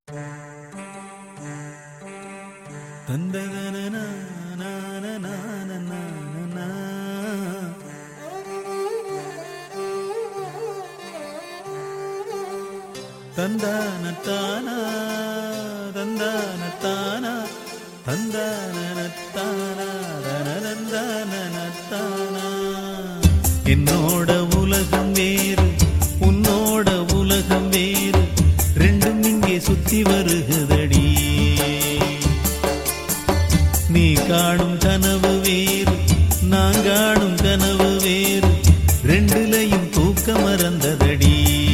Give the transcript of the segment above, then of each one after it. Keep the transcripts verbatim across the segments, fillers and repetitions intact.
தந்தானத்தானா தந்தானத்தானா தந்தானத்தானா தனதந்தானத்தானா. என்னோட உலகம் வேறு உன்னோட உலகம் வேறு, ரெண்டும் இங்கே சுத்தி வருகுதடி. நீ காணும் கனவு வேறு நான் காணும் கனவு வேறு, ரெண்டுலையும் தூக்க மறந்ததடி.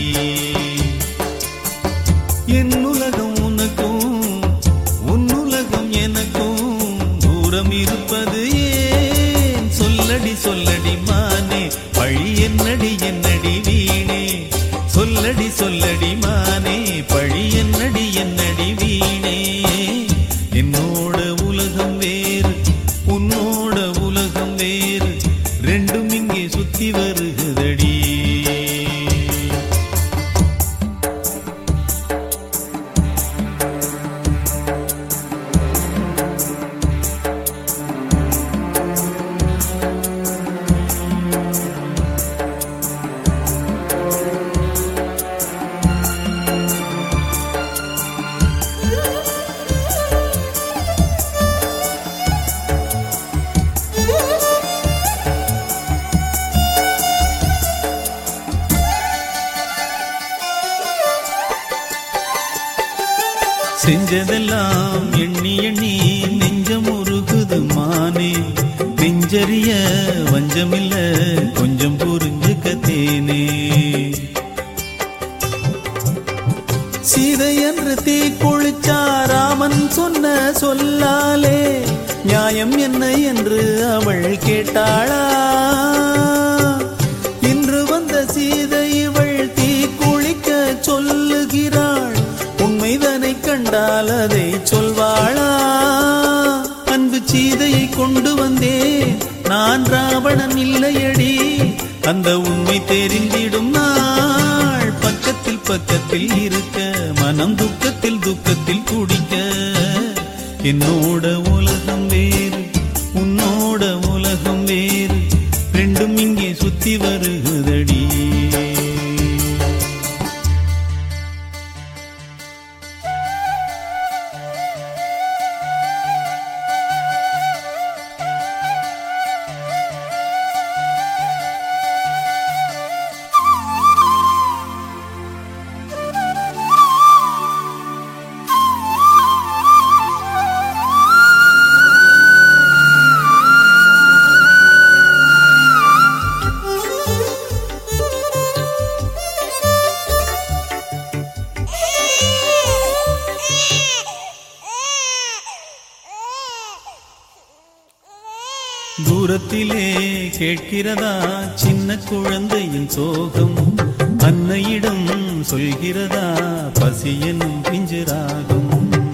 என் உலகம் உனக்கும் உன் உலகம் எனக்கும் தூரம் இருப்பது ஏன்? சொல்லடி சொல்லடி மானே பழி என்னடி என்னடி வீணே. சொல்லடி சொல்லடி மானே பழி என்னடி என்னடி வீணே. என்னோட உலகம் வேறு உன்னோட உலகம் வேறு, ரெண்டும் இங்கே சுத்தி வருகுதடி. செஞ்சதெல்லாம் எண்ணி எண்ணி நெஞ்சம் உருகுது மானே. நெஞ்சறிய வஞ்சமில்ல கொஞ்சம் புரிஞ்சுக்க தேனே. சீதை என்று தீ குளிச்சா ராமன் சொன்ன சொல்லாலே, நியாயம் என்ன என்று அவள் கேட்டாளா? இன்று வந்த சீதை இவள் தீ குளிக்க சொல்லுகிறாள், உண்மைதனை கண்டால் அதை சொல்வாளா? அன்பு சீதையை கொண்டு வந்தேன் நான் ராவணன் இல்லையடி, அந்த உண்மை தெரிந்திடும் நாள் பக்கத்தில் பக்கத்தில் இருக்க, மனம் துக்கத்தில் துக்கத்தில் குடிக்க. என்னோட உலகம் வேறு உன்னோட உலகம் வேறு, ரெண்டும் இங்கே சுத்தி வருகுதடி. தூரத்திலே கேட்கிறதா சின்ன குழந்தையின் சோகம், அன்னையிடம் சொல்கிறதா பசி எனும் பிஞ்சிராகும்.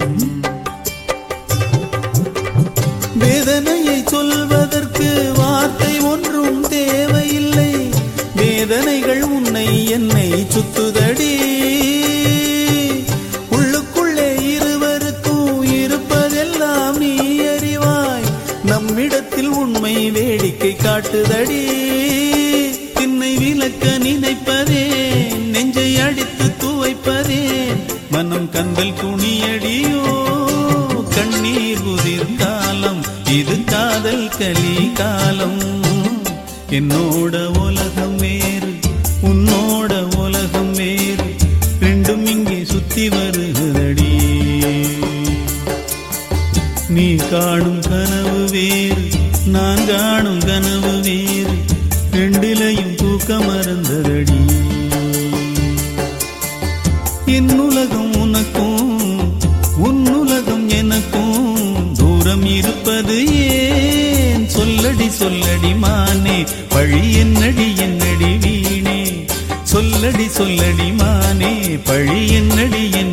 வேதனையை சொல்வதற்கு வார்த்தை ஒன்றும் தேவையில்லை, வேதனைகள் உன்னை என்னை சுத்துதடி. உள்ளுக்குள்ளே இருவருக்கும் இருப்பதெல்லாம் நீ அறிவாய், நம்மிடத்தில் உண்மை வேடிக்கை காட்டுதடி. திண்ணை விளக்க நினைப்பதே நெஞ்சை அடித்து துவைப்பதே, மனம் கந்தல் துணியடியோ கண்ணீர் உதிர் காலம், இது காதல் கலி காலம். என்னோட உலகம் வேறு உன்னோட உலகம் வேறு, ரெண்டும் இங்கே சுத்தி வருகுதடி. நீ காணும் கனவு வேறு நான் காணும் கனவு வேறு, ரெண்டிலையும் தூக்க மறந்ததடி. என் உலகம் உனக்கும் உன் உலகம் எனக்கும் தூரம் இருப்பது ஏன்? சொல்லடி சொல்லடி மானே பழி என்னடி என்னடி வீணே. சொல்லடி சொல்லடி மானே பழி என்னடி என்னடி